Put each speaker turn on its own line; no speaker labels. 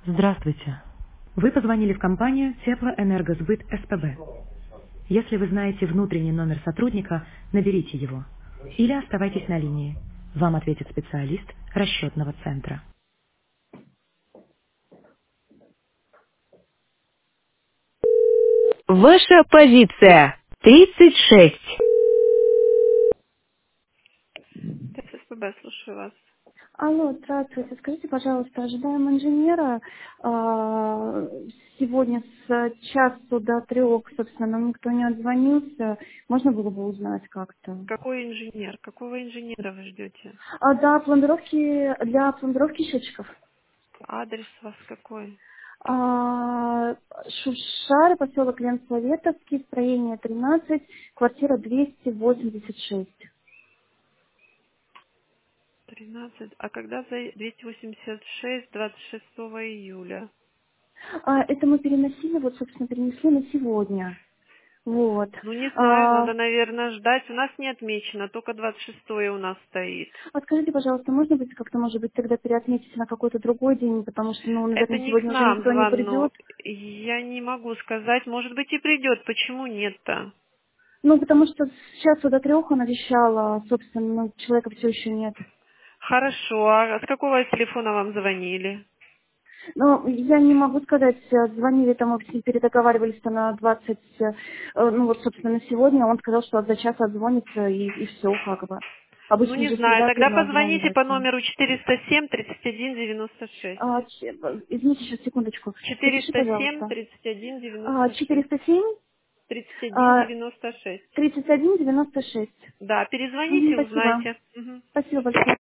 Здравствуйте. Вы позвонили в компанию Теплоэнергосбыт СПБ. Если вы знаете внутренний номер сотрудника, наберите его. Или оставайтесь на линии. Вам ответит специалист расчетного центра. Ваша позиция 36.
СПБ, слушаю вас.
Алло, здравствуйте. Скажите, пожалуйста, ожидаем инженера сегодня с часу до 3, собственно, нам никто не отзвонился. Можно было бы узнать как-то?
Какой инженер? Какого инженера вы ждете?
Для пломбировки счетчиков.
Адрес у вас какой?
Шушары, поселок Ленсоветовский, строение 13, квартира 286.
13. А когда за 286, 26 июля?
Это мы переносили, вот, собственно, перенесли на сегодня. Вот.
Ну, не знаю,
А,
надо, наверное, ждать. У нас не отмечено, только 26 у нас стоит.
А скажите, пожалуйста, можно быть как-то, может быть, тогда переотметить на какой-то другой день, потому что, ну,
Это
наверное,
не к
сегодня уже
нам
никто не
звонок.
придет.
Я не могу сказать. Может быть, и придет. Почему нет-то?
Ну, потому что с часу до 3 он обещал, собственно, ну, человека все еще нет.
Хорошо. А с какого телефона вам звонили?
Но я не могу сказать, звонили там, мы с ним передоговаривались на 20, ну, вот, собственно, на сегодня. Он сказал, что за час отзвонится и все, как бы.
Ну,
Обычно
не
же
знаю.
всегда
Тогда
первым
позвоните по
отзванивается.
номеру 407 31 96.
Извините, сейчас, секундочку. Запиши,
407
пожалуйста.
31 96.
407
31 96.
3196.
Да,
Мгм,
перезвоните,
спасибо.
узнайте. Мгм.
Спасибо большое.